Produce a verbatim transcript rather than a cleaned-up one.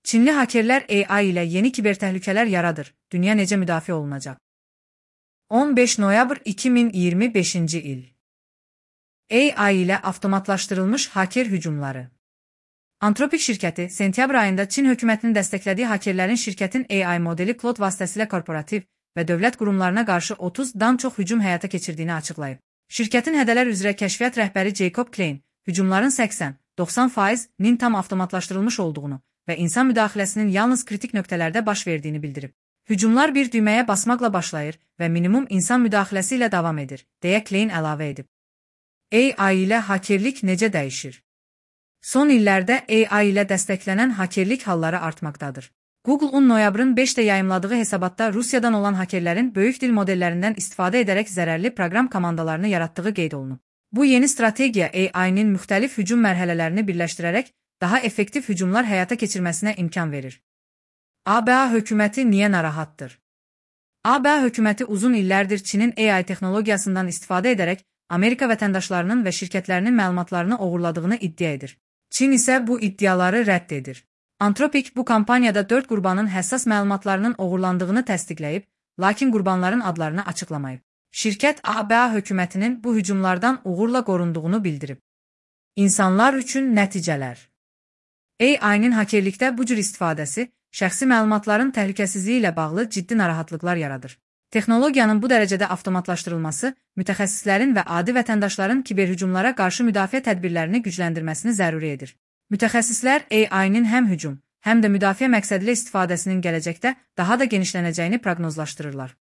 Çinli hakerlər A I ilə yeni kiber təhlükələr yaradır. Dünya necə müdafiə olunacaq? on beş noyabr iki min iyirmi beşinci il. A I ilə avtomatlaşdırılmış haker hücumları. Anthropic şirkəti sentyabr ayında Çin hökumətinin dəstəklədiyi hakerlərin şirkətin A I modeli Claude vasitəsilə korporativ və dövlət qurumlarına qarşı otuzdan çox hücum həyata keçirdiyini açıqlayıb. Şirkətin hədələr üzrə kəşfiyyat rəhbəri Jacob Klein, hücumların səksən doxsan faizinin tam avtomatlaşdırılmış olduğunu və insan müdaxiləsinin yalnız kritik nöqtələrdə baş verdiyini bildirib. Hücumlar bir düyməyə basmaqla başlayır və minimum insan müdaxiləsi ilə davam edir, deyə Klein əlavə edib. A I ilə hakerlik necə dəyişir? Son illərdə A I ilə dəstəklənən hakerlik halları artmaqdadır. Google on noyabrın beşdə yayımladığı hesabatda Rusiyadan olan hakerlərin böyük dil modellərindən istifadə edərək zərərli proqram komandalarını yaratdığı qeyd olunub. Bu yeni strategiya A I-nin müxtəlif hücum mərhələlərini birləşdirərək daha effektiv hücumlar həyata keçirməsinə imkan verir. A B A hökuməti niyə narahatdır? A B A hökuməti uzun illərdir Çinin A I texnologiyasından istifadə edərək Amerika vətəndaşlarının və şirkətlərinin məlumatlarını oğurladığını iddia edir. Çin isə bu iddiaları rədd edir. Anthropic bu kampaniyada dörd qurbanın həssas məlumatlarının oğurlandığını təsdiqləyib, lakin qurbanların adlarını açıqlamayıb. Şirkət A B A hökumətinin bu hücumlardan uğurla qorunduğunu bildirib. İnsanlar üçün nəticələr. A I-nin hakerlikdə bu cür istifadəsi şəxsi məlumatların təhlükəsizliyi ilə bağlı ciddi narahatlıqlar yaradır. Texnologiyanın bu dərəcədə avtomatlaşdırılması mütəxəssislərin və adi vətəndaşların kiber hücumlara qarşı müdafiə tədbirlərini gücləndirməsini zəruri edir. Mütəxəssislər A I-nin həm hücum, həm də müdafiə məqsədilə istifadəsinin gələcəkdə daha da genişlənəcəyini proqnozlaşdırırlar.